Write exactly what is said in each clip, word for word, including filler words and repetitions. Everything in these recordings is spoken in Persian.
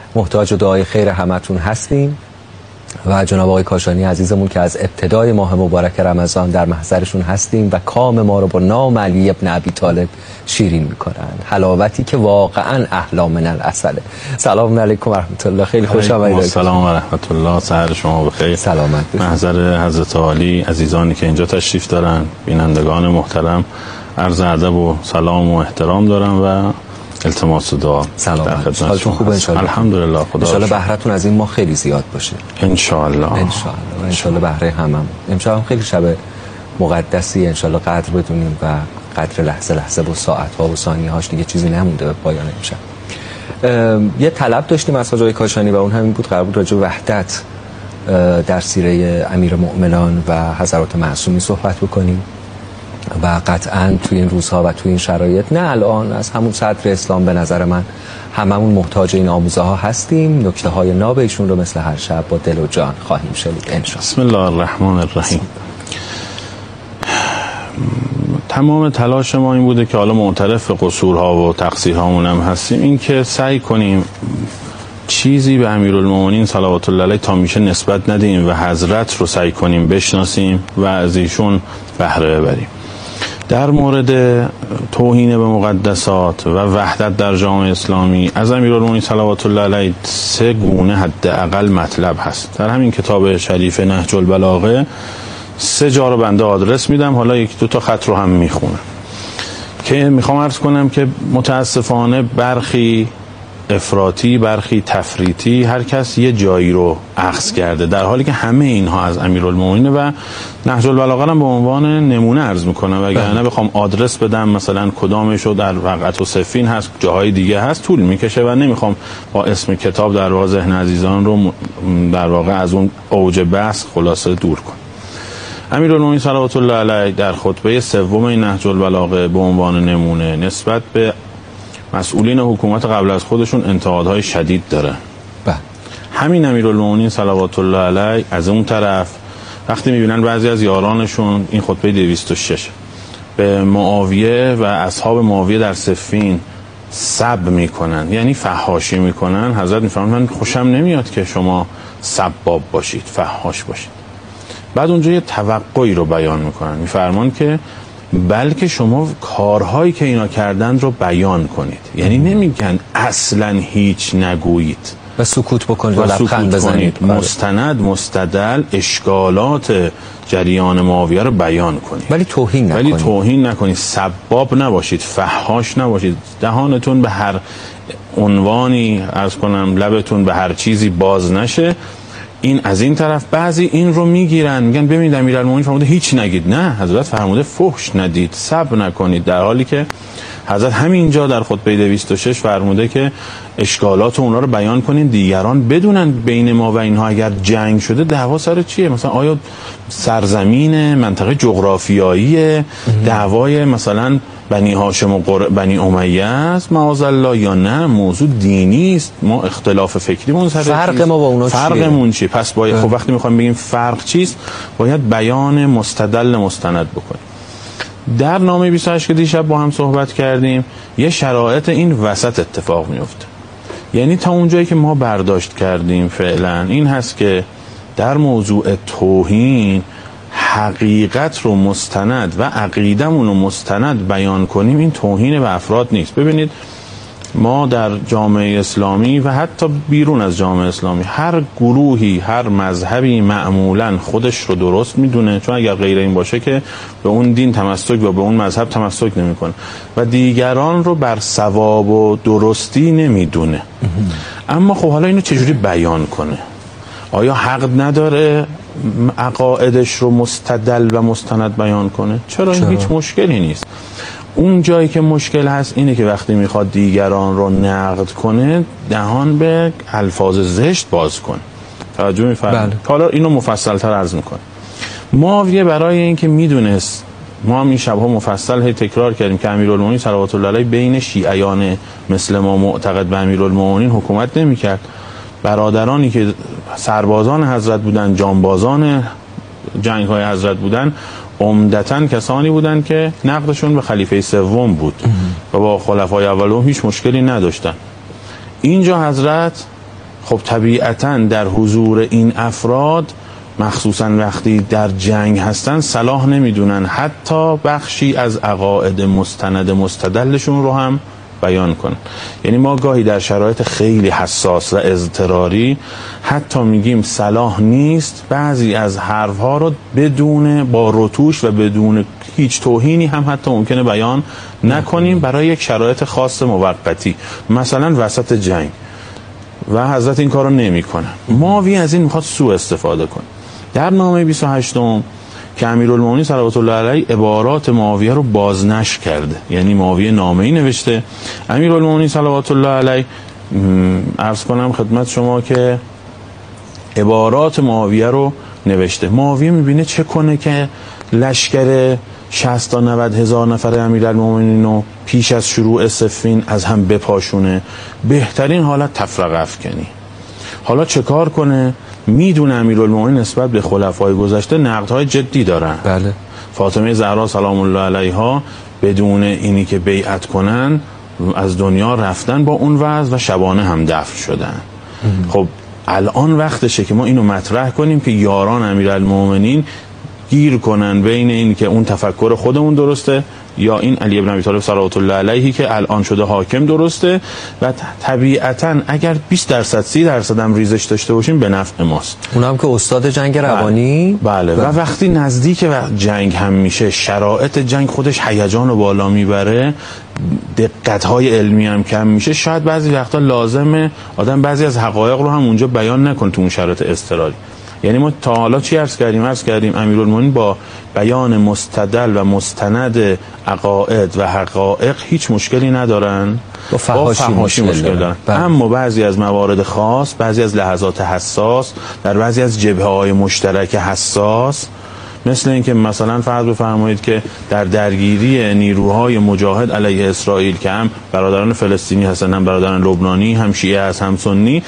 محتاج دعای خیر همتون هستیم و جناب آقای کاشانی عزیزمون که از ابتدای ماه مبارک رمضان در محضرشون هستیم و کام ما رو با نام علی ابن ابی طالب شیرین میکنن، حلاوتی که واقعا احلی من العسله. سلام علیکم و رحمت الله. خیلی خوش آمدید. سلام و رحمت الله. سحر شما بخیر. سلامت باشید. محضر حضرت عالی، عزیزانی که اینجا تشریف دارن، بینندگان محترم، عرض ادب و سلام و احترام دارم و التماس دعا. سلام. در خدمت حالتون خوبه ان شاء الله؟ الحمدلله. خدا ان شاء الله بهرهتون از این ماه خیلی زیاد باشه ان شاء الله. ان شاء الله. ان شاء الله بهره همم. امشب هم خیلی شب مقدسی، ان شاء الله قدر بدونیم و قدر لحظه لحظه و ساعت ها و ثانیه هاش دیگه چیزی نمونده به پایان امشب. یه طلب داشتیم از حاج آقای کاشانی و اون همین بود، قرار بود راجع به وحدت در سیره امیرالمؤمنان و حضرات معصومی صحبت بکنیم و قطعاً توی این روزها و توی این شرایط، نه الان، از همون صدر اسلام به نظر من هممون محتاج این آموزه ها هستیم. نکته های ناب ایشون رو مثل هر شب با دل و جان خواهیم شنید انشاءالله. بسم الله الرحمن الرحیم. تمام تلاش ما این بوده که حالا معترف قصورها و تقصیرهامون هم هستیم، این که سعی کنیم چیزی به امیرالمومنین صلوات الله علیه تا میشه نسبت ندیم و حضرت رو سعی کنیم بشناسیم و از ایشون بهره ببریم. در مورد توهین به مقدسات و وحدت در جامعه اسلامی از امیرالمومنین صلوات الله علیه سه گونه حداقل مطلب هست. در همین کتاب شریف نهج البلاغه سه جا رو بنده آدرس میدم، حالا یک دو تا خط رو هم میخونم که میخوام عرض کنم که متاسفانه برخی افراطی، برخی تفریطی، هر کس یه جایی رو اخذ کرده، در حالی که همه اینها از امیرالمومنین و نهج البلاغه هم به عنوان نمونه عرض میکنم. وگرنه بخوام آدرس بدم مثلا کدامشو در وقعت و صفین هست، جاهای دیگه هست، طول میکشه و نمیخوام با اسم کتاب در واقع ذهن عزیزان رو در واقع از اون اوج بحث خلاصه دور کنم. امیرالمومنین صلوات الله علیه در خطبه سوم این نهج البلاغه به عنوان نمونه نسبت به مسئولین حکومت قبل از خودشون انتقادهای شدید داره. بله. همین امیرالمومنین صلوات الله علیه از اون طرف وقتی میبینن بعضی از یارانشون، این خطبه دویست و شش، به معاویه و اصحاب معاویه در صفین سب میکنن، یعنی فحاشی میکنن، حضرت میفرمایند من خوشم نمیاد که شما سباب باشید، فحاش باشید. بعد اونجا یه توقعی رو بیان میکنن، میفرمان که بلکه شما کارهایی که اینا کردن رو بیان کنید، یعنی نمیگن اصلا هیچ نگویید و سکوت بکنید و لبخند بزنید، مستند مستدل اشکالات جریان معاویه رو بیان کنید، ولی توهین نکنید. ولی توهین نکنید، سباب نباشید، فحاش نباشید، دهانتون به هر عنوانی عرض کنم، لبتون به هر چیزی باز نشه. این از این طرف. بعضی این رو میگیرن میگن ببینید امیرالمومنین فرموده هیچ نگید. نه، حضرت فرموده فحش ندید، سب نکنید، در حالی که حضرت همینجا در خطبه دویست و شش فرموده که اشکالات اونا رو بیان کنین، دیگران بدونن بین ما و اینها اگر جنگ شده دعوا سر چیه، مثلا آیا سرزمین منطقه جغرافیایی دعوای مثلا بنی هاشم و قر... بنی امیه است معاذالله، یا نه موضوع دینی است، ما اختلاف فکریمون سر فرق ما با اونا چیه؟ فرقمون چیه؟ پس باید خب وقتی میخوایم بگیم فرق چیست باید بیان مستدل مستند بکنیم. در نامه بیست و هشت که دیشب با هم صحبت کردیم یه شرایط این وسط اتفاق میفته، یعنی تا اونجایی که ما برداشت کردیم فعلا این هست که در موضوع توهین حقیقت رو مستند و عقیدمون رو مستند بیان کنیم، این توهین به افراد نیست. ببینید ما در جامعه اسلامی و حتی بیرون از جامعه اسلامی هر گروهی، هر مذهبی معمولا خودش رو درست میدونه، چون اگر غیر این باشه که به اون دین تمسک و به اون مذهب تمسک نمیکنه و دیگران رو بر صواب و درستی نمیدونه. اما خب حالا اینو چجوری بیان کنه؟ آیا حق نداره عقایدش رو مستدل و مستند بیان کنه؟ چرا؟ این هیچ مشکلی نیست. اون جایی که مشکل هست اینه که وقتی میخواد دیگران رو نقد کنه دهان به الفاظ زشت باز کنه. توجه می‌فرمایید؟ حالا اینو مفصل‌تر عرض می‌کنم. معاویه برای اینکه میدونست، ما هم این شب‌ها مفصل هی تکرار کردیم که امیرالمومنین صلوات الله علیه بین شیعیان مثل ما معتقد به امیرالمومنین حکومت نمی‌کرد. برادرانی که سربازان حضرت بودن، جانبازان جنگ‌های حضرت بودن، عمدتاً کسانی بودند که نقدشون به خلیفه سوم بود و با خلفای اولهم هیچ مشکلی نداشتن. اینجا حضرت خب طبیعتاً در حضور این افراد، مخصوصاً وقتی در جنگ هستن، صلاح نمیدونن حتی بخشی از عقاید مستند مستدلشون رو هم بیان کنن. یعنی ما گاهی در شرایط خیلی حساس و اضطراری حتی میگیم صلاح نیست بعضی از حرفها رو بدون با رتوش و بدون هیچ توهینی هم حتی ممکنه بیان نکنیم برای یک شرایط خاص موقتی، مثلا وسط جنگ، و حضرت این کارو نمیکنن. ماوی از این میخواد سوء استفاده کنه. در نامه بیست و هشتم که امیرالمومنین صلوات الله علیه عبارات معاویه رو بازنشر کرده، یعنی معاویه نامه‌ای نوشته، امیرالمومنین صلوات الله علیه عرض کنم خدمت شما که عبارات معاویه رو نوشته. معاویه میبینه چه کنه که لشکر شصت تا نود هزار نفر امیرالمومنین رو پیش از شروع صفین از هم بپاشونه، بهترین حالت تفرقه افکنی. حالا چه کار کنه؟ میدونه امیرالمومنین نسبت به خلفای گذشته نقدهای جدی دارن. بله. فاطمه زهرا سلام الله علیها بدون اینی که بیعت کنن از دنیا رفتن با اون وضع و شبانه هم دفن شدن. خب الان وقتشه که ما اینو مطرح کنیم که یاران امیرالمومنین گیر کنن بین این که اون تفکر خودمون درسته یا این علی بن ابی طالب صلوات الله علیه که الان شده حاکم درسته، و طبیعتاً اگر بیست درصد سی درصد هم ریزش داشته باشیم به نفع ماست. اونم که استاد جنگ روانی. بله, بله. و وقتی نزدیک جنگ هم میشه، شرایط جنگ خودش هیجان رو بالا میبره، دقت‌های علمی هم کم میشه، شاید بعضی وقتا لازمه آدم بعضی از حقایق رو هم اونجا بیان نکنه تو اون شرایط اضطراری. یعنی ما تا حالا چی عرض کردیم؟ عرض کردیم امیرالمومنین با بیان مستدل و مستند عقاید و حقایق هیچ مشکلی ندارن، با فحاشی, با فحاشی مشکل, مشکل دارن. بله. اما بعضی از موارد خاص، بعضی از لحظات حساس، در بعضی از جبهه‌های مشترک حساس، مثل اینکه مثلا فرض بفرمایید که در درگیری نیروهای مجاهد علیه اسرائیل که هم برادران فلسطینی هستن، هم برادران لبنانی، هم شیعه هست، هم سنی،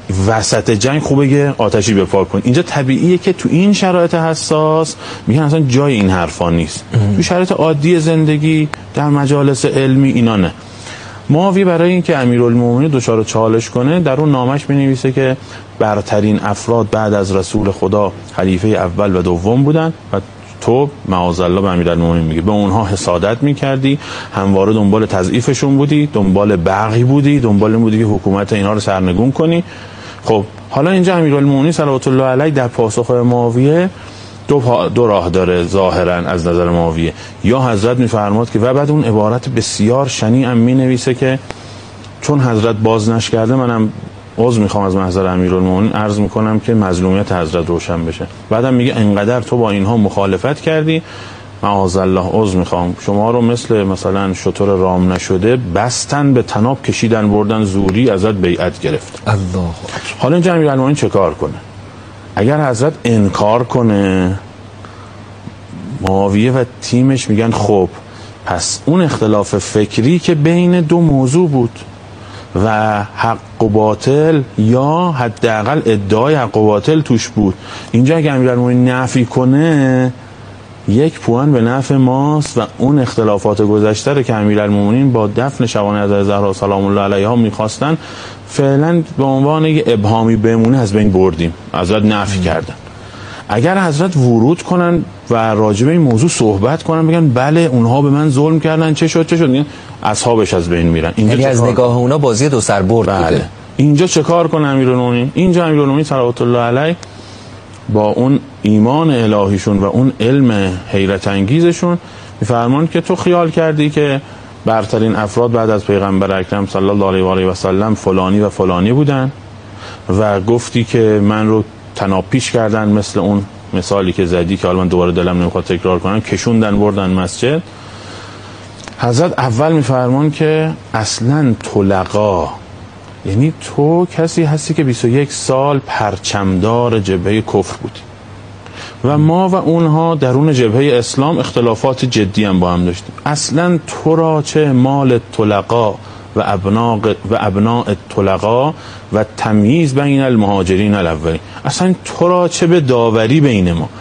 وسط جنگ خوبه که آتشی بپا کن. اینجا طبیعیه که تو این شرایط حساس میگن اصلا جای این حرفا نیست. تو شرایط عادی زندگی در مجالس علمی اینا نه. معاویه برای اینکه امیرالمومنین دچار چالش کنه در اون نامش می‌نویسه که برترین افراد بعد از رسول خدا خلیفه اول و دوم بودن و تو معاذالله به امیرالمومنین میگه به اونها حسادت میکردی، همواره دنبال تضعیفشون بودی، دنبال بغی بودی، دنبال این بودی که حکومت اینها رو سرنگون کنی. خب حالا اینجا امیرالمومنین صلوات الله علیه در پاسخ معاویه دو, دو راه داره ظاهرا از نظر معاویه. یا حضرت میفرماد که و بعد اون عبارت بسیار شنیع می نویسه که چون حضرت بازنشر کرده منم عذر میخوام از محضر امیرالمومنین، عرض میکنم که مظلومیت حضرت روشن بشه. بعدم میگه انقدر تو با اینها مخالفت کردی، معاذالله عذر میخوام، شما رو مثل مثلا شتر رام نشده بستن به طناب کشیدن بردن زوری ازت بیعت گرفت. الله. حالا اینجا امیرالمومنین چه کار کنه؟ اگر حضرت انکار کنه، معاویه و تیمش میگن خب پس اون اختلاف فکری که بین دو موضوع بود و حق و باطل یا حداقل ادعای حق و باطل توش بود، اینجا اگر امیرالمومنین نفی کنه یک پوان به نفع ماست و اون اختلافات گذشته رو که امیرالمومنین با دفن شبانه حضرت زهرا سلام الله علیها میخواستن فعلا به عنوان یک ابهامی بمونه از بین بردیم، حضرت نفی کردن. اگر حضرت ورود کنن و راجع به این موضوع صحبت کنن، بگن بله اونها به من ظلم کردن، چه شد چه شد، میگن اصحابش از بین میرن. یعنی از نگاه اونا بازی دو سر برد بله. بوده. اینجا چه کار کنه امیرالمومنین؟ اینجا امیرالمومنین صلوات الله علیه با اون ایمان الهیشون و اون علم حیرت انگیزشون میفرمان که تو خیال کردی که برترین افراد بعد از پیغمبر اکرم صلی الله علیه و آله و سلم فلانی و فلانی بودن و گفتی که من رو طناب پیش کردن، مثل اون مثالی که زدی که حالا من دوباره دلم نمیخواد تکرار کنم، کشوندن بردن مسجد. حضرت اول میفرمان که اصلا طلقا، یعنی تو کسی هستی که بیست و یک سال پرچمدار جبهه کفر بودی و ما و اونها درون جبهه اسلام اختلافات جدی هم با هم داشتیم. اصلا تو را چه مال طلقا و ابناء و ابناء طلقا و تمییز بین المهاجرین الاولین، اصلا تو را چه به داوری بین ما.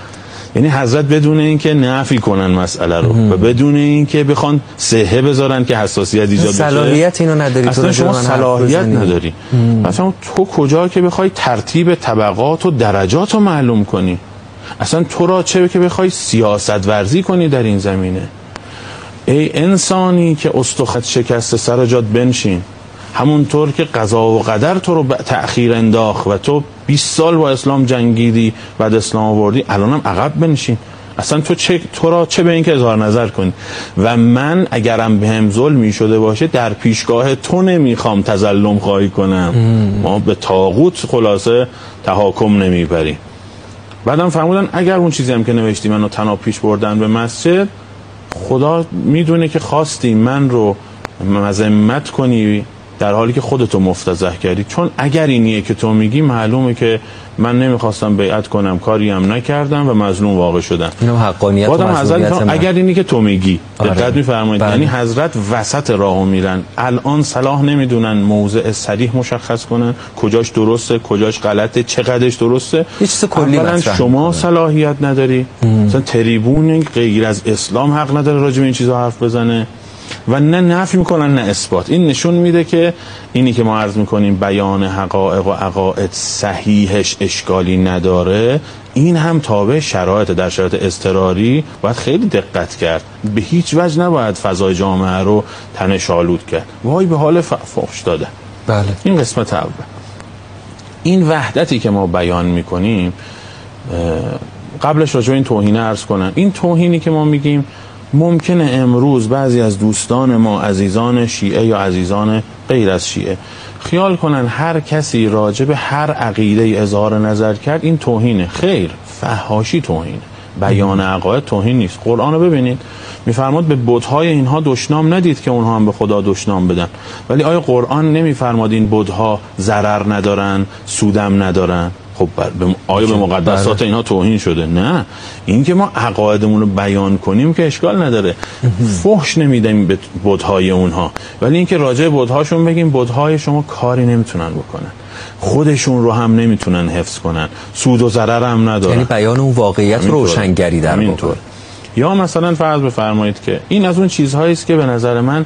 یعنی حضرت بدون اینکه نفی کنن مسئله رو و بدون اینکه بخوان صحه بذارن که حساسیت ایجاد بشه، صلاحیت اینو نداری. اصلا شما صلاحیت نداری. مثلا تو کجا که بخوای ترتیب طبقات و درجات رو معلوم کنی؟ اصلا تو را چه که بخوای سیاست ورزی کنی در این زمینه؟ ای انسانی که استخوانت شکسته سر جات بنشین، همونطور که قضا و قدر تو رو تأخیر انداخت و تو بیست سال با اسلام جنگیدی بعد اسلام آوردی، الانم عقب بنشین. اصلا تو چه تو را چه به این که اظهار نظر کنی؟ و من اگرم بهم ظلمی شده باشه در پیشگاه تو نمیخوام تظلم خواهی کنم. ام. ما به طاغوت خلاصه تحاکم نمیبریم. بعدم فرمودن اگر اون چیزی هم که نوشتی منو تناب پیش بردن به مسجد، خدا میدونه که خواستی من رو مذمت کنی در حالی که خودتو مفتضح کردی، چون اگر اینیه که تو میگی معلومه که من نمیخواستم بیعت کنم، کاری هم نکردم و مظلوم واقع شدم. اینو حقانیت و مظلومیت من. اگر اینی که تو میگی دقت آره. میفرمایید، یعنی حضرت وسط راهو میرن. الان صلاح نمیدونن موضع صریح مشخص کنن کجاش درسته کجاش غلطه چقدرش درسته. یه چیز کلی مطرح شما صلاحیت نداری، مثلا تریبون غیر از اسلام حق نداره راجع به این چیزا حرف بزنه و نه نفی میکنن نه اثبات. این نشون میده که اینی که ما عرض میکنیم بیان حقایق و عقاید صحیحش اشکالی نداره، این هم تابع شرایط. در شرایط اضطراری باید خیلی دقت کرد، به هیچ وجه نباید فضای جامعه رو تنش آلود کرد. وای به حال فحش دادن. بله. این قسمت اول. این وحدتی که ما بیان میکنیم، قبلش راجع به این توهینه عرض کنم. این توهینی که ما میگیم ممکنه امروز بعضی از دوستان ما عزیزان شیعه یا عزیزان غیر از شیعه خیال کنن هر کسی راجع به هر عقیده اظهار نظر کرد این توهینه. خیر، فحاشی توهینه. بیان عقاید توهین نیست. قرآن رو ببینید میفرماد به بت‌های اینها دشنام ندید که اونها هم به خدا دشنام بدن. ولی آیا قرآن نمیفرماد این بت‌ها ضرر ندارن، سودم ندارن؟ خب آیا به مقدسات اینها توهین شده؟ نه. این که ما عقایدمون رو بیان کنیم که اشکال نداره. فحش نمیدیم به بت‌های اونها، ولی اینکه راجع به بت‌هاشون بگیم بت‌های شما کاری نمیتونن بکنن، خودشون رو هم نمیتونن حفظ کنن، سود و ضرر هم ندارن. یعنی بیان اون واقعیت روشنگری در اینطور. یا مثلا فرض بفرمایید که این از اون چیزهایی است که به نظر من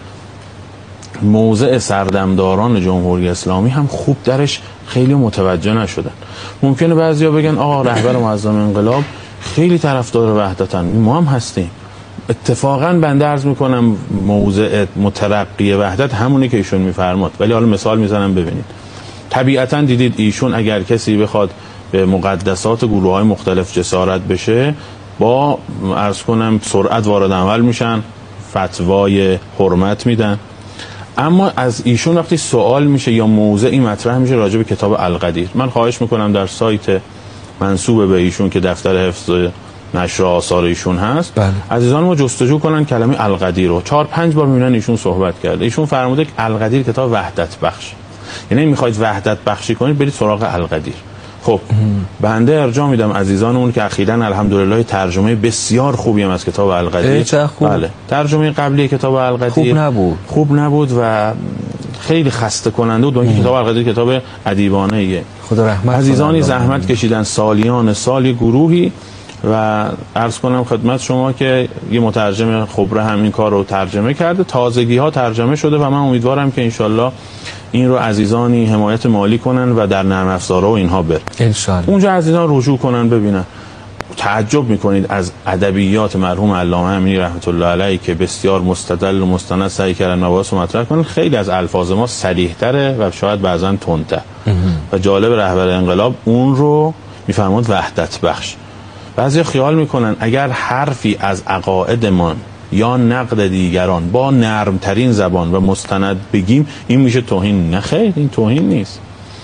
موضع سردمداران جمهوری اسلامی هم خوب درش خیلی متوجه نشدن. ممکنه بعضیا بگن آقا رهبر معظم انقلاب خیلی طرفدار وحدتن، ما هم هستیم. اتفاقا بنده عرض میکنم موضع مترقی وحدت همونی که ایشون میفرماد. ولی حالا مثال میزنم ببینید. طبیعتا دیدید ایشون اگر کسی بخواد به مقدسات گروه های مختلف جسارت بشه، با عرض کنم سرعت وارد عمل میشن، فتوای حرمت میدن. اما از ایشون وقتی سوال میشه یا موضعی مطرح میشه راجع به کتاب القدیر، من خواهش میکنم در سایت منسوب به ایشون که دفتر حفظ نشر آثار ایشون هست، بله. عزیزان ما جستجو کنن کلمه القدیر رو. چهار پنج بار میبینن ایشون صحبت کرده. ایشون فرموده که القدیر کتاب وحدت بخش، یعنی میخواید وحدت بخشی کنید برید سراغ القدیر. خب بنده ارجاع میدم عزیزانمون که اخیراً الحمدلله ترجمه بسیار خوبی هم از کتاب القدیر. چه خوب. بله. ترجمه قبلی کتاب القدیر خوب نبود. خوب نبود و خیلی خسته کننده بود. اون کتاب القدیر کتاب ادیبانه ایه. خدا رحمت عزیزانی زحمت کشیدن سالیان سالی گروهی و عرض کنم خدمت شما که یه مترجم خبره همین کار رو ترجمه کرده. تازگی ها ترجمه شده و من امیدوارم که انشالله این رو عزیزانی حمایت مالی کنن و در نرم افزارها و اینها بر انشالله اونجا عزیزان رجوع کنن ببینن. تعجب میکنید از ادبیات مرحوم علامه امینی رحمت الله علیه که بسیار مستدل و مستند سعی کردن مباحث رو مطرح کنن. خیلی از الفاظ ما صریح تره و شاید بعضا تندتر و جالب رهبر انقلاب اون رو میفرماد وحدت بخش. بعضی خیال میکنن اگر حرفی از عقایدمان یا نقد دیگران با نرمترین زبان و مستند بگیم این میشه توهین. نه خیر، این توهین نیست.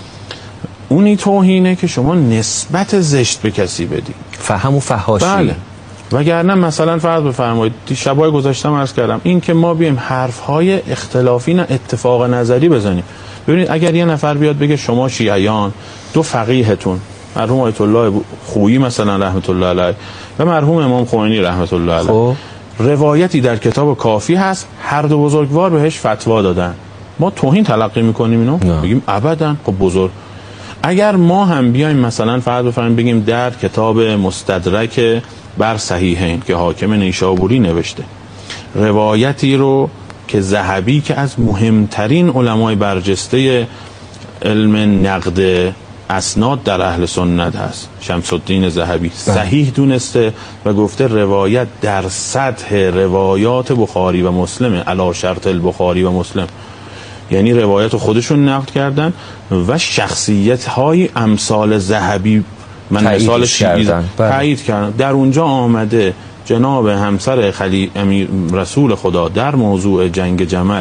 اونی توهینه که شما نسبت زشت به کسی بدی، فهم و فحاشی. بله. وگرنه مثلا فرض بفرمایید شبای گذاشتم عرض کردم این که ما بیم حرفهای اختلافی نه اتفاق نظری بزنیم. ببینید اگر یه نفر بیاد بگه شما شیعیان دو فقیهتون مرحوم آیت الله خویی مثلا رحمت الله علیه و مرحوم امام خمینی رحمت الله علیه خب. روایتی در کتاب کافی هست هر دو بزرگوار بهش فتوا دادن، ما توهین تلقی میکنیم اینو؟ نه. بگیم ابدا. خب بزرگ اگر ما هم بیایم مثلا فرض بفرماییم بگیم در کتاب مستدرک بر صحیحین که حاکم نیشابوری نوشته، روایتی رو که ذهبی که از مهمترین علمای برجسته علم نقد اسناد در اهل سنت هست، شمس الدین ذهبی، صحیح دونسته و گفته روایت در سطح روایات بخاری و مسلمه، علی شرط البخاری و مسلم. یعنی روایت خودشون نقد کردن و شخصیت های امثال ذهبی، من مثال تایید کردن. در اونجا آمده جناب همسر خلی امیر رسول خدا در موضوع جنگ جمل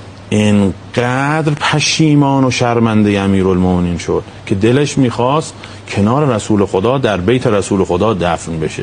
اینقدر پشیمان و شرمنده امیرالمومنین شد که دلش میخواست کنار رسول خدا در بیت رسول خدا دفن بشه،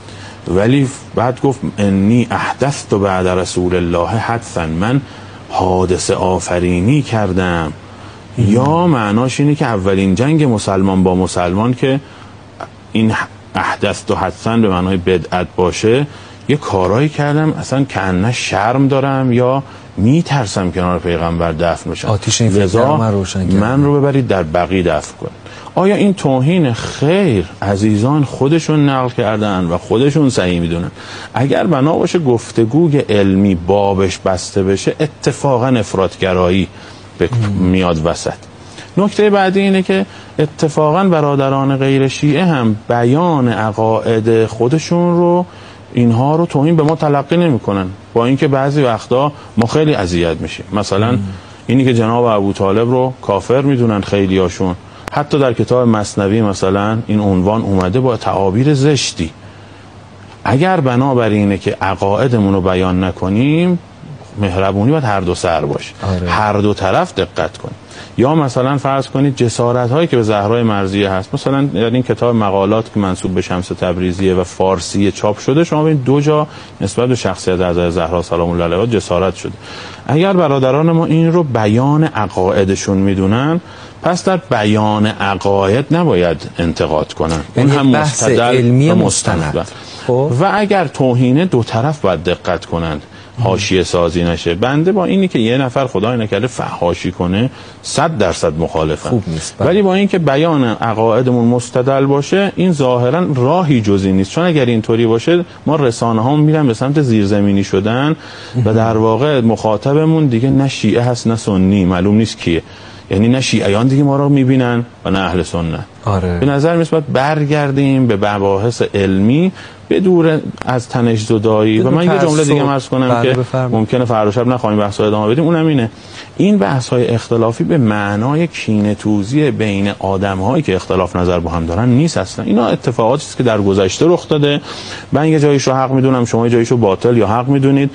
ولی بعد گفت انی احدثت بعد رسول الله حدثا، من حادثه آفرینی کردم. یا معناش اینه که اولین جنگ مسلمان با مسلمان که این احدثت و حدثا به معنای بدعت باشه، یه کارایی کردم اصلا کأنه شرم دارم یا میترسم کنار پیغمبر دفن بشم، آتیش این فکر من روشن کردم، من رو ببرید در بقیع دفن کن. آیا این توهین؟ خیر، عزیزان خودشون نقل کردن و خودشون صحیح میدونن. اگر بنا باشه گفتگوی علمی بابش بسته بشه، اتفاقا افراطگرایی میاد وسط. نکته بعدی اینه که اتفاقا برادران غیر شیعه هم بیان عقاید خودشون رو، اینها رو توهین به ما تلقی نمیکنن، با اینکه بعضی وقتا ما خیلی اذیت میشیم. مثلا ام. اینی که جناب ابو طالب رو کافر میدونن خیلیاشون، حتی در کتاب مثنوی مثلا این عنوان اومده با تعابیر زشتی. اگر بنابر اینه که عقایدمون رو بیان نکنیم، مهربونی باید هر دو سر باشه، آره. هر دو طرف دقت کنیم. یا مثلا فرض کنید جسارت هایی که به زهرای مرضیه هست، مثلا در این کتاب مقالات که منسوب به شمس تبریزیه و فارسی چاپ شده، شما ببینید دو جا نسبت به شخصیت حضرت زهرا سلام الله علیها جسارت شده. اگر برادران ما این رو بیان عقایدشون میدونن، پس در بیان عقاید نباید انتقاد کنن، اون هم مستدل علمی و مستند. و اگر توهینه، دو طرف باید دقت کنند، حاشیه سازی نشه. بنده با اینی که یه نفر خدای نکرده فحاشی کنه صد درصد مخالفم، خوب نیست، ولی با اینکه بیان عقایدمون مستدل باشه، این ظاهرا راهی جزی نیست. چون اگر اینطوری باشه، ما رسانه ها میرن به سمت زیرزمینی شدن و در واقع مخاطبمون دیگه نه شیعه هست نه سنی، معلوم نیست کیه. یعنی نه شیعیان دیگه ما رو میبینن و نه اهل سنت. آره. به نظر میاد برگردیم به مباحث علمی بدور از تنش زدایی. و من یه جمله دیگه عرض کنم که بفرم. ممکنه فردا شب نخواهیم بحث ادامه بدیم، اونم اینه: این بحث های اختلافی به معنای کینه توزی بین آدم هایی که اختلاف نظر با هم دارن نیست اصلا. اینا اتفاقاتی است که در گذشته رخ داده. من یه جاییشو حق میدونم، شما یه جاییشو باطل یا حق میدونید،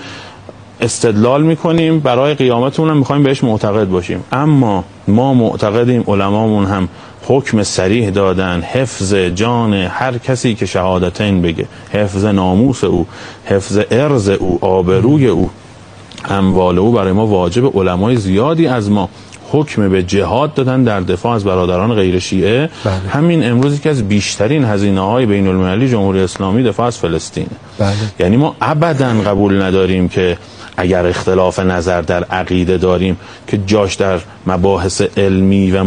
استدلال میکنیم، برای قیامتمون هم میخوایم بهش معتقد باشیم. اما ما معتقدیم علمامون هم حکم صریح دادن، حفظ جان هر کسی که شهادتین بگه، حفظ ناموس او، حفظ ارض او، آبروی او، اموال او برای ما واجب. علمای زیادی از ما حکم به جهاد دادن در دفاع از برادران غیر شیعه. بله. همین امروزی که از بیشترین هزینه‌های بین المللی جمهوری اسلامی دفاع از فلسطین. بله. یعنی ما ابداً قبول نداریم که اگر اختلاف نظر در عقیده داریم که جاش در مباحث علمی و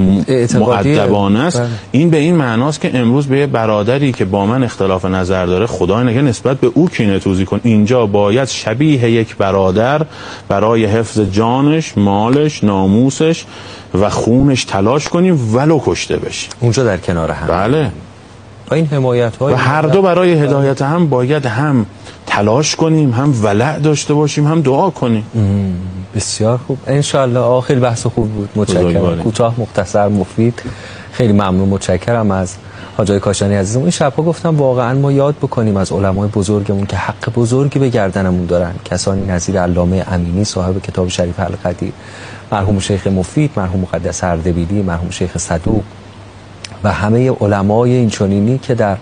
مؤدبانه است، بله. این به این معناست که امروز به برادری که با من اختلاف نظر داره، خدای نگه نسبت به او کینه توزی کن. اینجا باید شبیه یک برادر برای حفظ جانش، مالش، ناموسش و خونش تلاش کنیم ولو کشته بشیم. اونجا در کنار هم. بله. و این حمایت های و هر دو برای هدایت هم باید هم تلاش کنیم، هم ولع داشته باشیم، هم دعا کنیم. بسیار خوب، انشالله. آخر بحث خوب بود، متشکرم. کوتاه، مختصر، مفید. خیلی ممنون، متشکرم از حاجی کاشانی عزیزم. این شب‌ها گفتم واقعا ما یاد بکنیم از علمای بزرگمون که حق بزرگی به گردنمون دارن، کسانی نظیر علامه امینی صاحب کتاب شریف القدیر، مرحوم شیخ مفید، مرحوم مقدس اردبیلی، مرحوم شیخ صدوق و همه علمای اینچنینی که در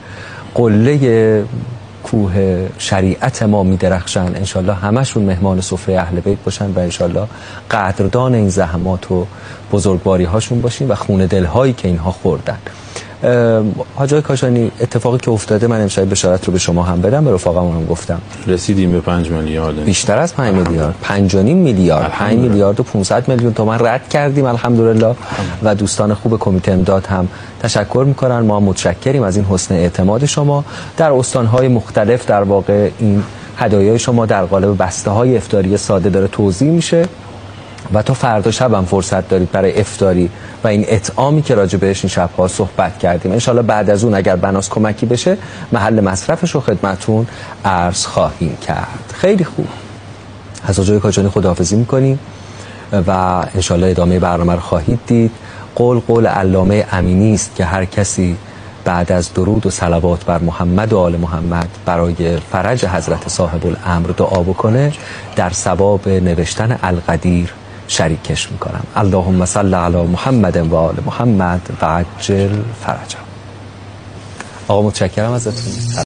قله کوه شریعت ما می درخشن. انشالله همشون مهمان سفره اهل بیت باشن و انشالله قدردان این زحمات و بزرگواری هاشون باشیم و خون دل هایی که اینها خوردن. حاج کاشانی اتفاقی که افتاده، من امشب بشارت رو به شما هم بدم، به رفقامون هم گفتم، رسیدیم به پنج میلیارد، بیشتر از پنج میلیارد، پنج و نیم میلیارد، پنج میلیارد و پانصد میلیون تومان رد کردیم الحمدلله. و دوستان خوب کمیته امداد هم تشکر میکنن، ما متشکریم از این حسن اعتماد شما. در استانهای مختلف در واقع این هدایای شما در قالب بسته های افطاری ساده داره توزیع میشه و تا فردا شب هم فرصت دارید برای افطاری و این اطعامی که راجع بهش این شب‌ها صحبت کردیم. انشالله بعد از اون اگر بناس کمکی بشه محل مصرفش رو خدمتون عرض خواهیم کرد. خیلی خوب، از حاج کاشانی خداحافظی میکنیم و انشالله ادامه برنامه رو خواهید دید. قول قول علامه امینی است که هر کسی بعد از درود و صلوات بر محمد و آل محمد برای فرج حضرت صاحب الامر دعا بکنه، در ثواب نوشتن القدیر شریکش میکنم. اللهم صل علی محمد و آل محمد و عجل فرجهم. آقا متشکرم ازتون.